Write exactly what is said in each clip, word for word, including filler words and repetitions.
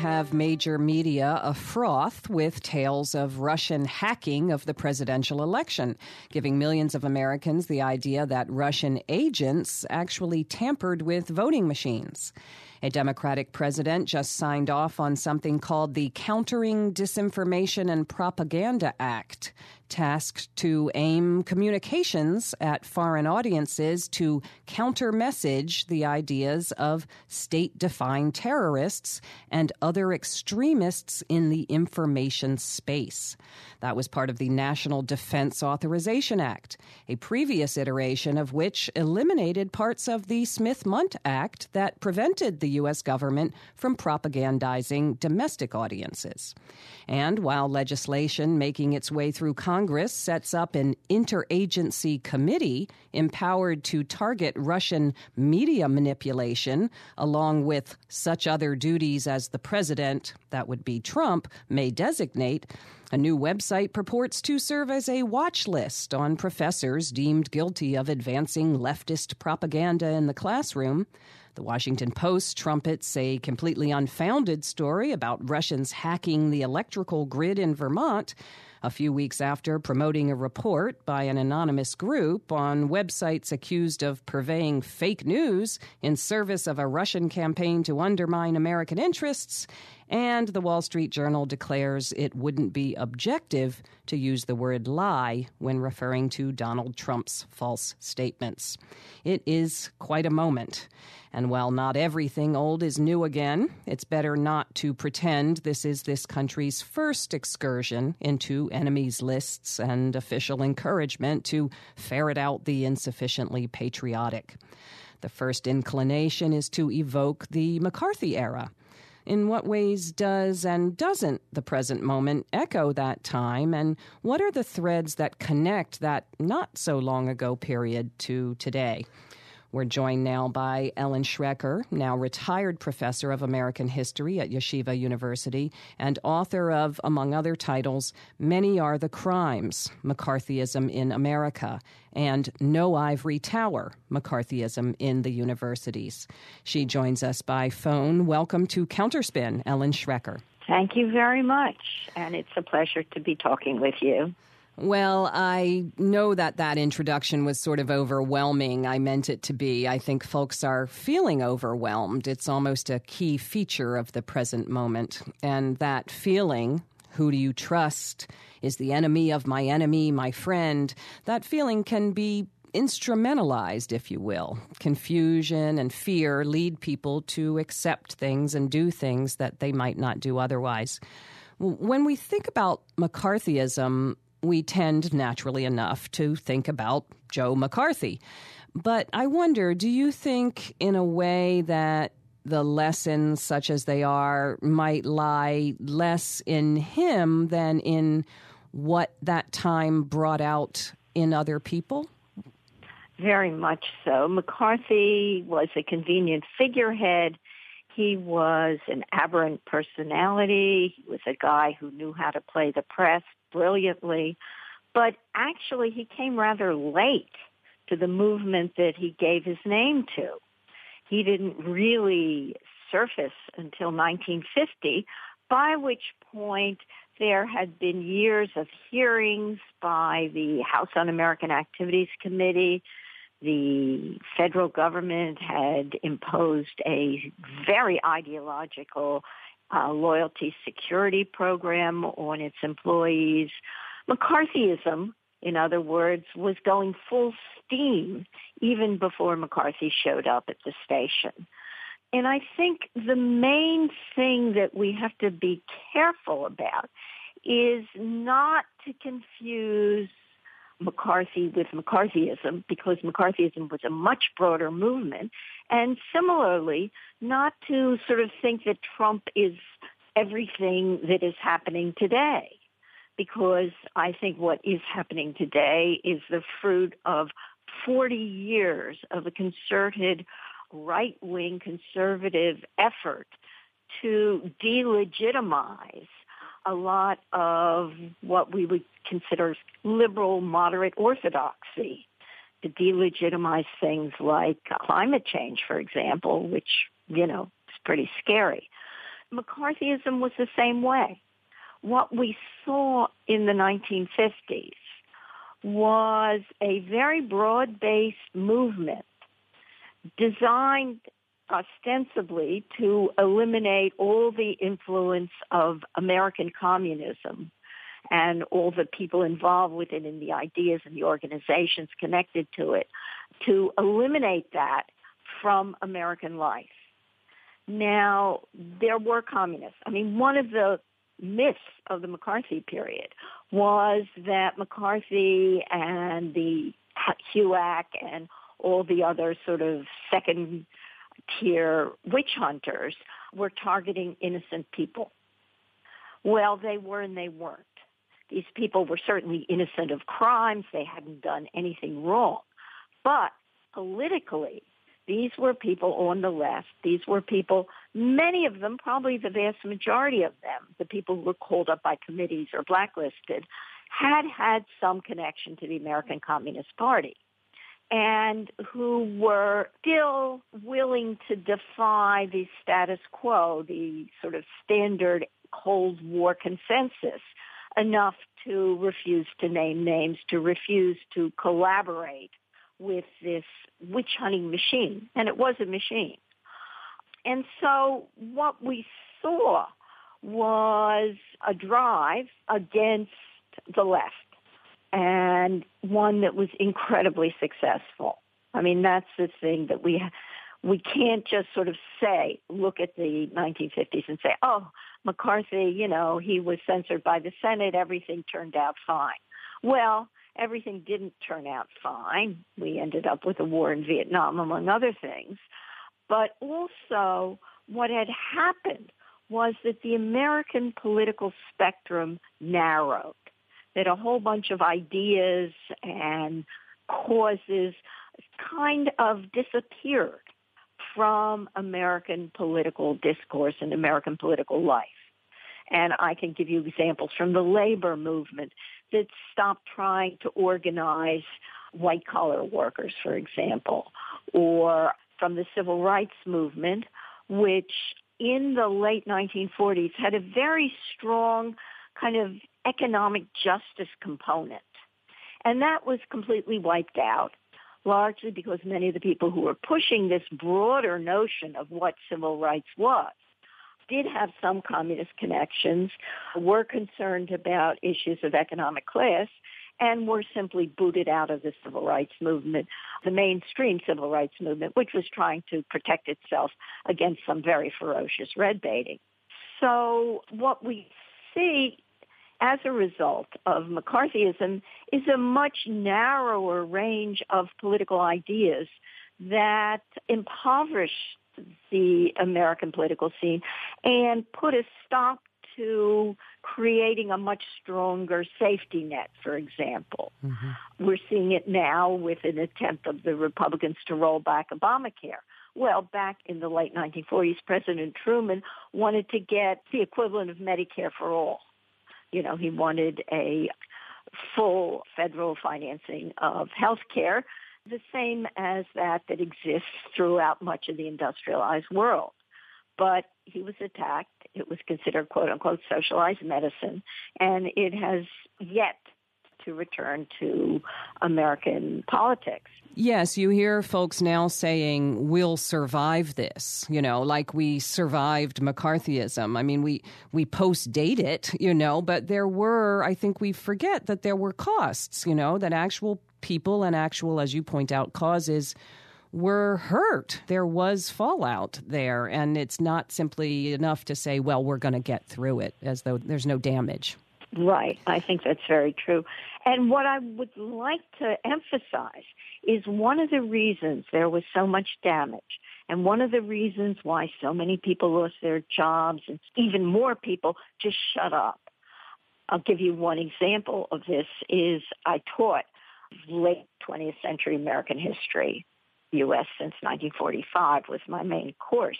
have major media afroth with tales of Russian hacking of the presidential election, giving millions of Americans the idea that Russian agents actually tampered with voting machines. A Democratic president just signed off on something called the Countering Disinformation and Propaganda Act, tasked to aim communications at foreign audiences to counter-message the ideas of state-defined terrorists and other extremists in the information space. That was part of the National Defense Authorization Act, a previous iteration of which eliminated parts of the Smith-Mundt Act that prevented the U S government from propagandizing domestic audiences. And while legislation making its way through Congress sets up an interagency committee empowered to target Russian media manipulation, along with such other duties as the president, that would be Trump, may designate, a new website purports to serve as a watch list on professors deemed guilty of advancing leftist propaganda in the classroom. The Washington Post trumpets a completely unfounded story about Russians hacking the electrical grid in Vermont, a few weeks after promoting a report by an anonymous group on websites accused of purveying fake news in service of a Russian campaign to undermine American interests. And the Wall Street Journal declares it wouldn't be objective to use the word lie when referring to Donald Trump's false statements. It is quite a moment. And while not everything old is new again, it's better not to pretend this is this country's first excursion into enemies lists and official encouragement to ferret out the insufficiently patriotic. The first inclination is to evoke the McCarthy era. In what ways does and doesn't the present moment echo that time, and what are the threads that connect that not so long ago period to today? We're joined now by Ellen Schrecker, now retired professor of American history at Yeshiva University and author of, among other titles, Many Are the Crimes, McCarthyism in America, and No Ivory Tower, McCarthyism in the Universities. She joins us by phone. Welcome to Counterspin, Ellen Schrecker. Thank you very much, and it's a pleasure to be talking with you. Well, I know that that introduction was sort of overwhelming. I meant it to be. I think folks are feeling overwhelmed. It's almost a key feature of the present moment. And that feeling, who do you trust, is the enemy of my enemy, my friend, that feeling can be instrumentalized, if you will. Confusion and fear lead people to accept things and do things that they might not do otherwise. When we think about McCarthyism, we tend, naturally enough, to think about Joe McCarthy. But I wonder, do you think, in a way, that the lessons, such as they are, might lie less in him than in what that time brought out in other people? Very much so. McCarthy was a convenient figurehead. He was an aberrant personality. He was a guy who knew how to play the press brilliantly. But actually, he came rather late to the movement that he gave his name to. He didn't really surface until nineteen fifty, by which point there had been years of hearings by the House Un-American Activities Committee. The federal government had imposed a very ideological uh, loyalty security program on its employees. McCarthyism, in other words, was going full steam even before McCarthy showed up at the station. And I think the main thing that we have to be careful about is not to confuse McCarthy with McCarthyism, because McCarthyism was a much broader movement, and similarly, not to sort of think that Trump is everything that is happening today, because I think what is happening today is the fruit of forty years of a concerted right-wing conservative effort to delegitimize a lot of what we would consider liberal, moderate orthodoxy, to delegitimize things like climate change, for example, which, you know, is pretty scary. McCarthyism was the same way. What we saw in the nineteen fifties was a very broad-based movement designed ostensibly to eliminate all the influence of American communism and all the people involved with it and the ideas and the organizations connected to it, to eliminate that from American life. Now, there were communists. I mean, one of the myths of the McCarthy period was that McCarthy and the H U A C and all the other sort of second-tier witch hunters were targeting innocent people. Well, they were and they weren't. These people were certainly innocent of crimes. They hadn't done anything wrong. But politically, these were people on the left. These were people, many of them, probably the vast majority of them, the people who were called up by committees or blacklisted, had had some connection to the American Communist Party and who were still willing to defy the status quo, the sort of standard Cold War consensus, enough to refuse to name names, to refuse to collaborate with this witch-hunting machine. And it was a machine. And so what we saw was a drive against the left, and one that was incredibly successful. I mean, that's the thing that we we can't just sort of say, look at the nineteen fifties and say, oh, McCarthy, you know, he was censored by the Senate, everything turned out fine. Well, everything didn't turn out fine. We ended up with a war in Vietnam, among other things. But also, what had happened was that the American political spectrum narrowed, that a whole bunch of ideas and causes kind of disappeared from American political discourse and American political life. And I can give you examples from the labor movement that stopped trying to organize white-collar workers, for example, or from the civil rights movement, which in the late nineteen forties had a very strong kind of economic justice component. And that was completely wiped out, largely because many of the people who were pushing this broader notion of what civil rights was did have some communist connections, were concerned about issues of economic class, and were simply booted out of the civil rights movement, the mainstream civil rights movement, which was trying to protect itself against some very ferocious red baiting. So what we see as a result of McCarthyism is a much narrower range of political ideas that impoverish the American political scene and put a stop to creating a much stronger safety net, for example. Mm-hmm. We're seeing it now with an attempt of the Republicans to roll back Obamacare. Well, back in the late nineteen forties, President Truman wanted to get the equivalent of Medicare for all. You know, he wanted a full federal financing of health care, the same as that that exists throughout much of the industrialized world. But he was attacked. It was considered, quote unquote, socialized medicine, and it has yet to return to American politics. Yes, you hear folks now saying we'll survive this, you know, like we survived McCarthyism. I mean, we, we post-date it, you know, but there were, I think we forget that there were costs, you know, that actual people and actual, as you point out, causes were hurt. There was fallout there, and it's not simply enough to say, well, we're going to get through it, as though there's no damage. Right. I think that's very true. And what I would like to emphasize is one of the reasons there was so much damage, and one of the reasons why so many people lost their jobs, and even more people just shut up. I'll give you one example of this is I taught late twentieth century American history. U S since nineteen forty-five was my main course.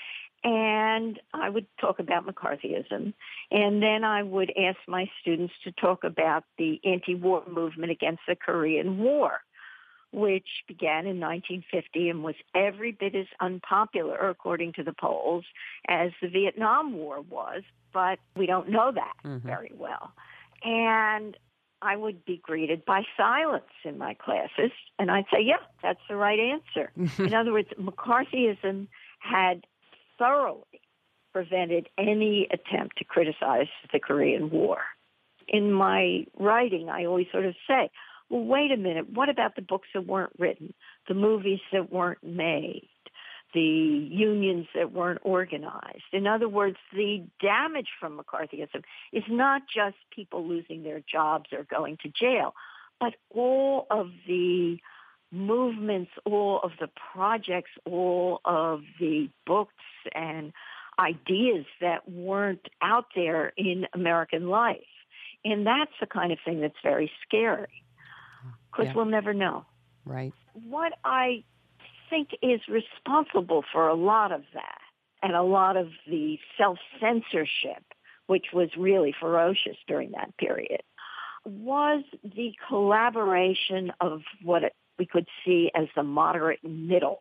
And I would talk about McCarthyism, and then I would ask my students to talk about the anti-war movement against the Korean War. which began in nineteen fifty and was every bit as unpopular, according to the polls, as the Vietnam War was, but we don't know that mm-hmm. very well. And I would be greeted by silence in my classes, and I'd say, yeah, that's the right answer. In other words, McCarthyism had thoroughly prevented any attempt to criticize the Korean War. In my writing, I always sort of say, well, wait a minute, what about the books that weren't written, the movies that weren't made, the unions that weren't organized? In other words, the damage from McCarthyism is not just people losing their jobs or going to jail, but all of the movements, all of the projects, all of the books and ideas that weren't out there in American life. And that's the kind of thing that's very scary, because yeah. we'll never know. Right. What I think is responsible for a lot of that, and a lot of the self-censorship, which was really ferocious during that period, was the collaboration of what we could see as the moderate middle.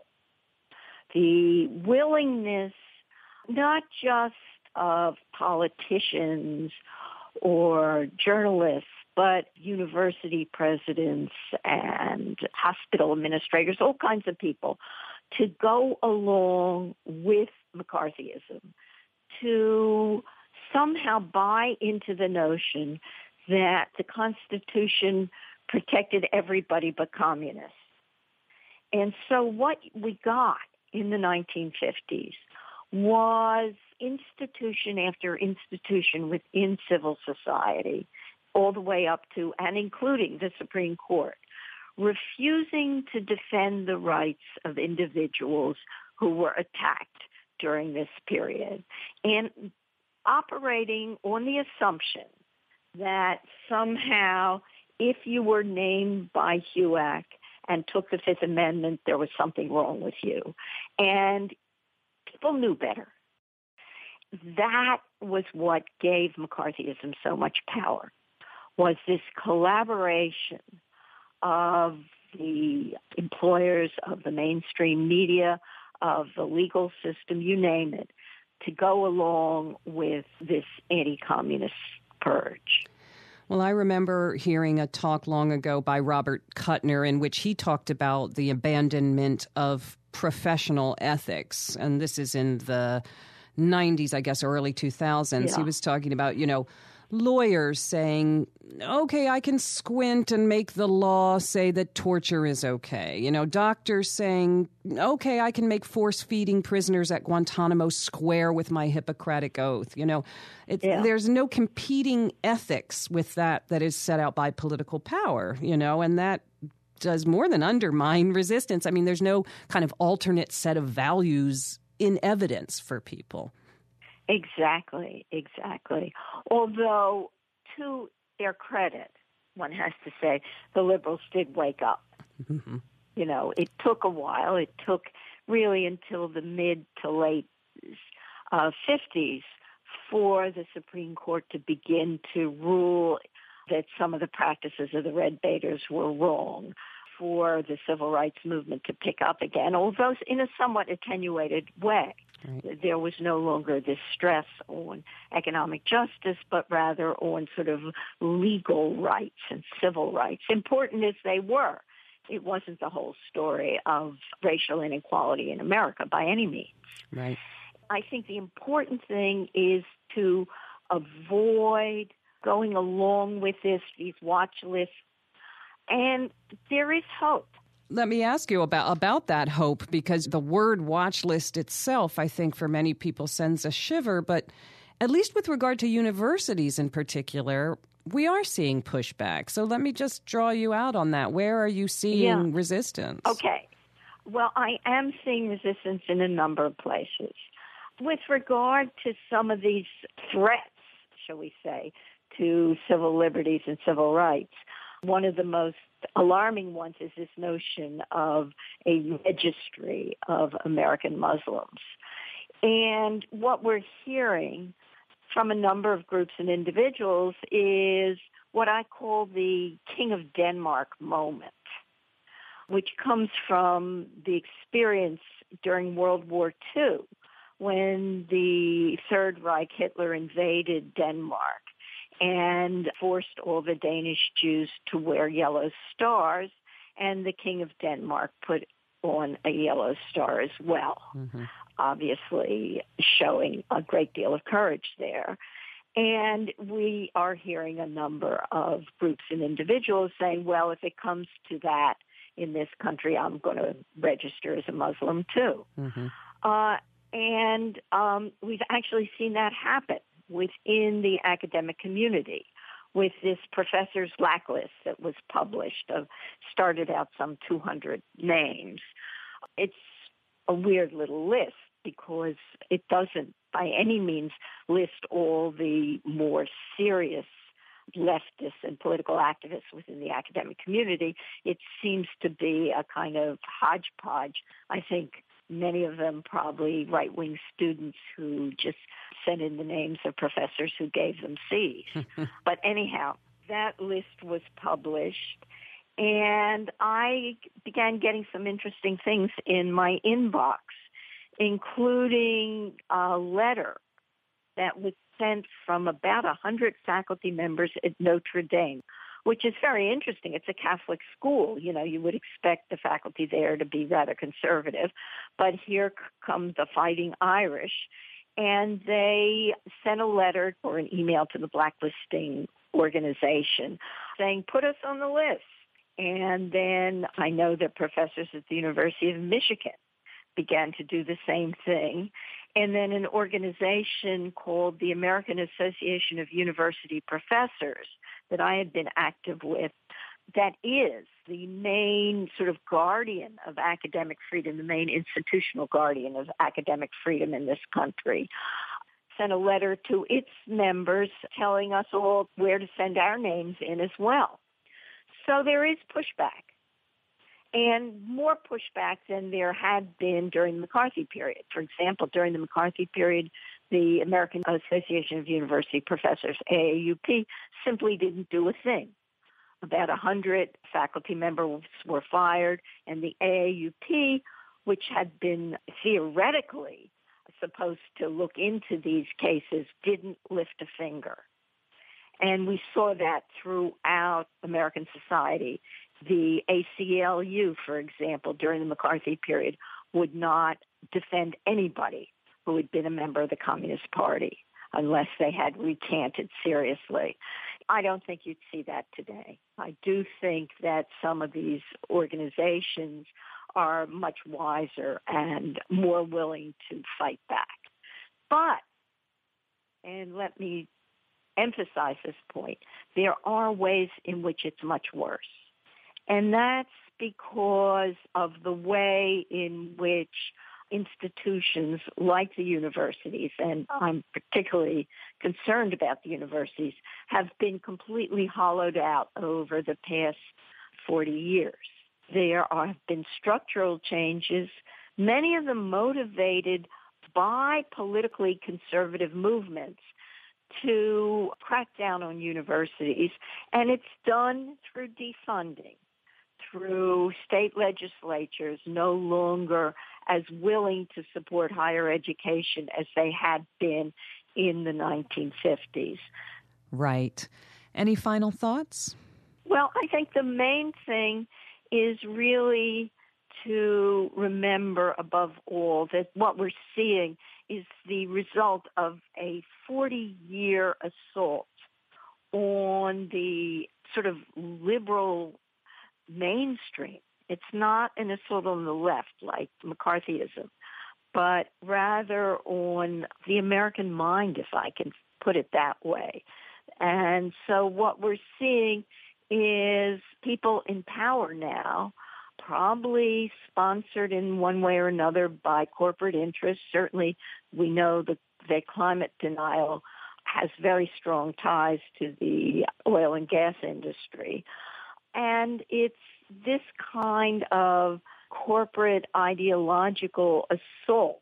The willingness not just of politicians or journalists, but university presidents and hospital administrators, all kinds of people, to go along with McCarthyism, to somehow buy into the notion that the Constitution protected everybody but communists. And so what we got in the nineteen fifties was institution after institution within civil society, all the way up to and including the Supreme Court, refusing to defend the rights of individuals who were attacked during this period, and operating on the assumption that somehow if you were named by H U A C and took the Fifth Amendment, there was something wrong with you. And people knew better. That was what gave McCarthyism so much power, was this collaboration of the employers, of the mainstream media, of the legal system, you name it, to go along with this anti-communist purge. Well, I remember hearing a talk long ago by Robert Kuttner in which he talked about the abandonment of professional ethics. And this is in the nineties, I guess, early two thousands. Yeah. He was talking about, you know, lawyers saying, okay, I can squint and make the law say that torture is okay. You know, doctors saying, okay, I can make force-feeding prisoners at Guantanamo square with my Hippocratic oath. You know, it's, yeah. there's no competing ethics with that that is set out by political power, you know, and that does more than undermine resistance. I mean, there's no kind of alternate set of values in evidence for people. Exactly, exactly. Although, to their credit, one has to say, the liberals did wake up. Mm-hmm. You know, it took a while. It took really until the mid to late uh, fifties for the Supreme Court to begin to rule that some of the practices of the Red Baiters were wrong, for the civil rights movement to pick up again, although in a somewhat attenuated way. Right. There was no longer this stress on economic justice, but rather on sort of legal rights and civil rights, important as they were. It wasn't the whole story of racial inequality in America by any means. Right. I think the important thing is to avoid going along with this, these watch lists, and there is hope. Let me ask you about, about that hope, because the word watch list itself, I think, for many people sends a shiver. But at least with regard to universities in particular, we are seeing pushback. So let me just draw you out on that. Where are you seeing yeah. resistance? Okay. Well, I am seeing resistance in a number of places. With regard to some of these threats, shall we say, to civil liberties and civil rights, one of the most alarming ones is this notion of a registry of American Muslims. And what we're hearing from a number of groups and individuals is what I call the King of Denmark moment. which comes from the experience during World War Two, when the Third Reich, Hitler invaded Denmark and forced all the Danish Jews to wear yellow stars, and the King of Denmark put on a yellow star as well, mm-hmm. obviously showing a great deal of courage there. And we are hearing a number of groups and individuals saying, well, if it comes to that in this country, I'm going to register as a Muslim too. Mm-hmm. Uh, and um, we've actually seen that happen within the academic community with this professor's blacklist that was published, of started out some two hundred names. It's a weird little list because it doesn't by any means list all the more serious leftists and political activists within the academic community. It seems to be a kind of hodgepodge. I think many of them probably right-wing students who just sent in the names of professors who gave them C's. But anyhow, that list was published, and I began getting some interesting things in my inbox, including a letter that was sent from about one hundred faculty members at Notre Dame, which is very interesting. It's a Catholic school. You know, you would expect the faculty there to be rather conservative, but here come the Fighting Irish, and they sent a letter or an email to the blacklisting organization saying, put us on the list. And then I know that professors at the University of Michigan began to do the same thing. And then an organization called the American Association of University Professors that I had been active with, that is the main sort of guardian of academic freedom, the main institutional guardian of academic freedom in this country, sent a letter to its members telling us all where to send our names in as well. So there is pushback, and more pushback than there had been during the McCarthy period. For example, during the McCarthy period, the American Association of University Professors, A A U P, simply didn't do a thing. About one hundred faculty members were fired, and the A A U P, which had been theoretically supposed to look into these cases, didn't lift a finger. And we saw that throughout American society. The A C L U, for example, during the McCarthy period, would not defend anybody who had been a member of the Communist Party unless they had recanted seriously. I don't think you'd see that today. I do think that some of these organizations are much wiser and more willing to fight back. But, and let me emphasize this point, there are ways in which it's much worse. And that's because of the way in which institutions like the universities, and I'm particularly concerned about the universities, have been completely hollowed out over the past forty years. There have been structural changes, many of them motivated by politically conservative movements, to crack down on universities, and it's done through defunding, through state legislatures no longer as willing to support higher education as they had been in the nineteen fifties. Right. Any final thoughts? Well, I think the main thing is really to remember above all that what we're seeing is the result of a forty-year assault on the sort of liberal mainstream. It's not an assault on the left like McCarthyism, but rather on the American mind, if I can put it that way. And so what we're seeing is people in power now, probably sponsored in one way or another by corporate interests. Certainly, we know that the climate denial has very strong ties to the oil and gas industry. And it's this kind of corporate ideological assault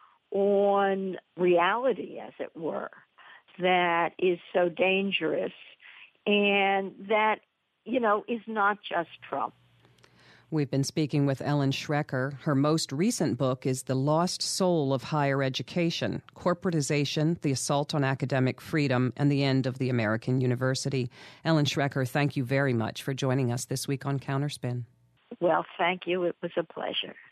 on reality, as it were, that is so dangerous, and that, you know, is not just Trump. We've been speaking with Ellen Schrecker. Her most recent book is The Lost Soul of Higher Education, Corporatization, the Assault on Academic Freedom, and the End of the American University. Ellen Schrecker, thank you very much for joining us this week on Counterspin. Well, thank you. It was a pleasure.